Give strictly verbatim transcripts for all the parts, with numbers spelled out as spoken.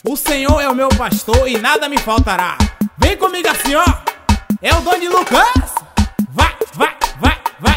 O Senhor é o meu pastor e nada me faltará. Vem comigo assim, ó. É o Doni Lucas. Vai, vai, vai, vai.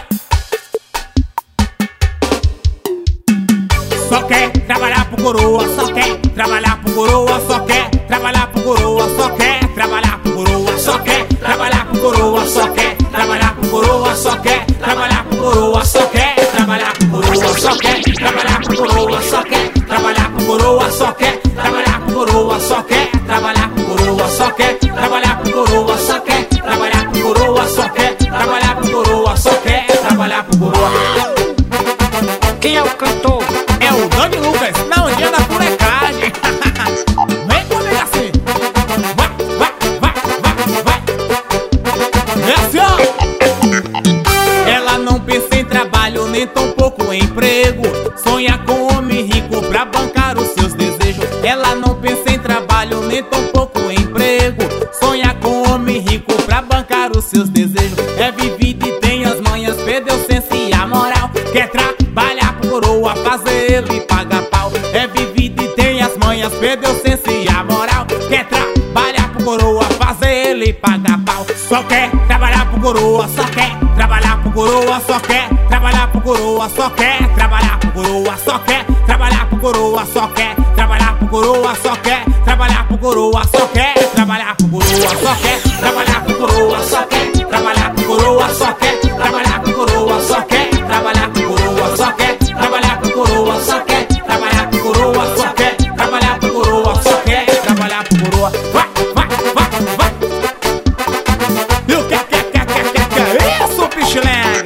Só quer trabalhar pro coroa, só quer trabalhar pro coroa, só quer trabalhar pro coroa, só quer trabalhar pro coroa, só quer trabalhar pro coroa, só quer trabalhar pro coroa, só quer trabalhar pro coroa, só quer trabalhar pro coroa, só quer trabalhar pro coroa, só quer trabalhar pro coroa, só quer trabalhar pro coroa, só quer trabalhar pro coroa, só quer trabalhar pro coroa, só quer trabalhar pro coroa, só quer trabalhar pro coroa, só quer trabalhar pro coroa. Quem é o cantor? É o Doni Lucas, na ondinha da fulecagem. Vem comigo assim. Vai, vai, vai, vai, vai. É assim, ó. Ela não pensa em trabalho, nem tão pouco em emprego. Sonha com homem rico pra bancar os seus desejos. Ela não pensa em trabalho, nem tão pouco em emprego. Sonha com homem rico pra bancar os seus desejos. É vivido e tem as manhas, perdeu senso e a moral. Quer trabalhar pro coroa, fazer ele pagar pau. É vivido e tem as manhas, perdeu senso e a moral. Quer trabalhar pro coroa, fazer ele pagar pau. Só quer trabalhar pro coroa, só quer trabalhar pro coroa, só quer trabalhar pro coroa, só quer trabalhar pro coroa, só quer trabalhar pro coroa, só quer trabalhar pro coroa, só quer trabalhar pro coroa, só quer trabalhar pro coroa, só quer trabalhar pro coroa, só quer trabalhar pro coroa, só quer trabalhar pro coroa, só quer trabalhar pro coroa, só quer trabalhar pro coroa, só quer trabalhar pro coroa, só quer trabalhar pro coroa, só quer trabalhar pro coroa. Vai, vai, vai, vai. E o que, que, que, que, que, que é isso, pichilene?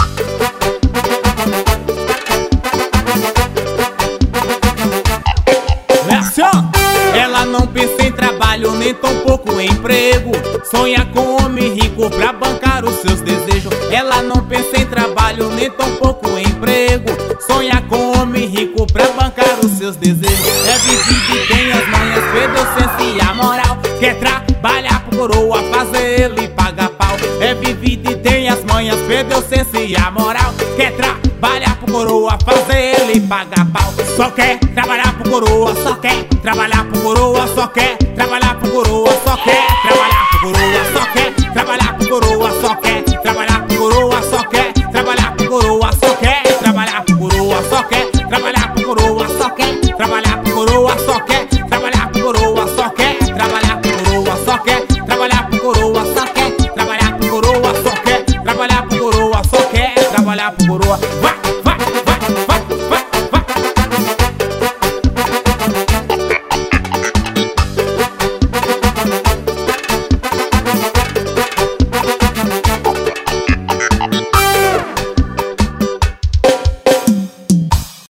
É assim, ó. Ela não pensa em trabalho, nem tão pouco em emprego. Sonha com homem rico pra bancar os seus desejos. Ela não pensa em trabalho, nem tão pouco em emprego. Sonha com homem rico pra bancar os seus desejos. É vivido e tem as manhas, perdeu senso e a moral. Quer trabalhar pro coroa, fazer ele pagar pau. É vivido e tem as manhas, perdeu senso e a moral. Quer trabalhar pro coroa, fazer ele pagar pau. Só quer trabalhar pro coroa, só quer trabalhar pro coroa, só quer